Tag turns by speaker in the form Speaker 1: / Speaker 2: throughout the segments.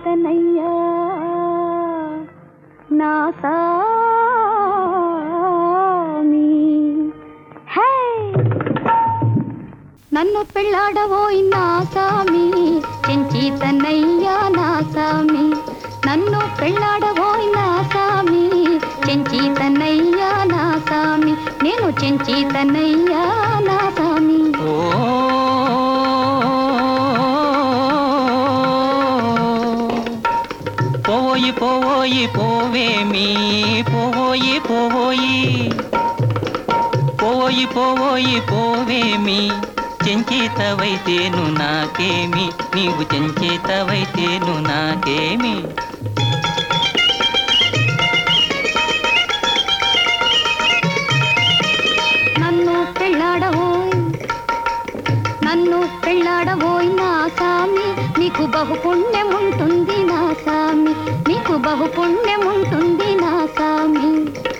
Speaker 1: చెంచితనయ్యా నా సామి. హే నన్ను పెళ్ళాడవోయ్ నా సామి, చెంచితనయ్యా నా సామి. నన్ను పెళ్ళాడవోయ్ నా సామి, చెంచితనయ్యా నా సామి. నేను చెంచితనయ్యా నా సామి.
Speaker 2: పోవోయి పోవోయి పోవేమి, పోవోయి పోవోయి పోవోయి పోవోయి పోవేమి. చెంచితవైతేను నాకేమి, నీవు చెంచితవైతేను నాకేమి.
Speaker 1: నన్ను పెళ్ళాడవోయ్ నా సామి, నీకు బహుపుణ్యముంటుంది నా సామి, నీకు బహుపుణ్యముంటుంది నా సామి.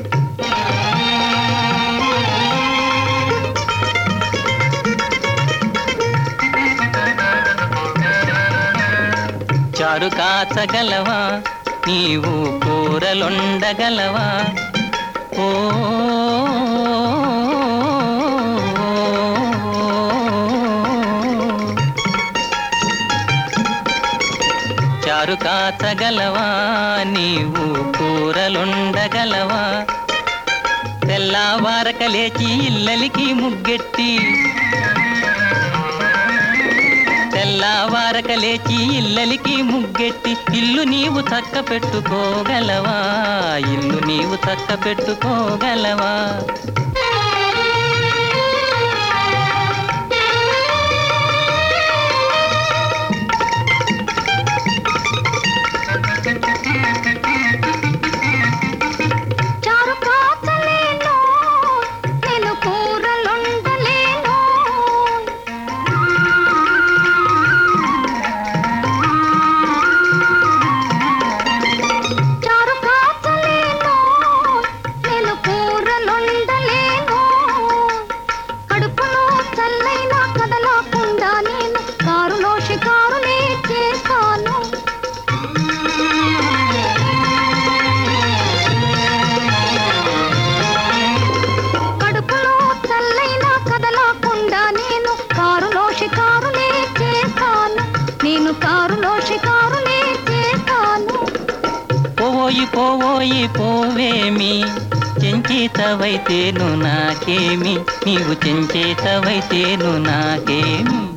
Speaker 2: చారు కాచగలవా, నీవు కూరలొండగలవా. ఓ చారు కాచగలవా, నీవు కూరలుండగలవా. తెల్లవారక లేచి ఇల్లలికి ముగ్గెట్టి, తెల్లవారక లేచి ఇల్లలికి ముగ్గెట్టి. ఇల్లు నీవు చక్క పెట్టుకోగలవా, ఇల్లు నీవు చక్క పెట్టుకోగలవా. పోవోయి పోవోయి పోవేమి, చెంచితవైతేను నాకేమి, నీవు చెంచితవైతేను నాకేమి.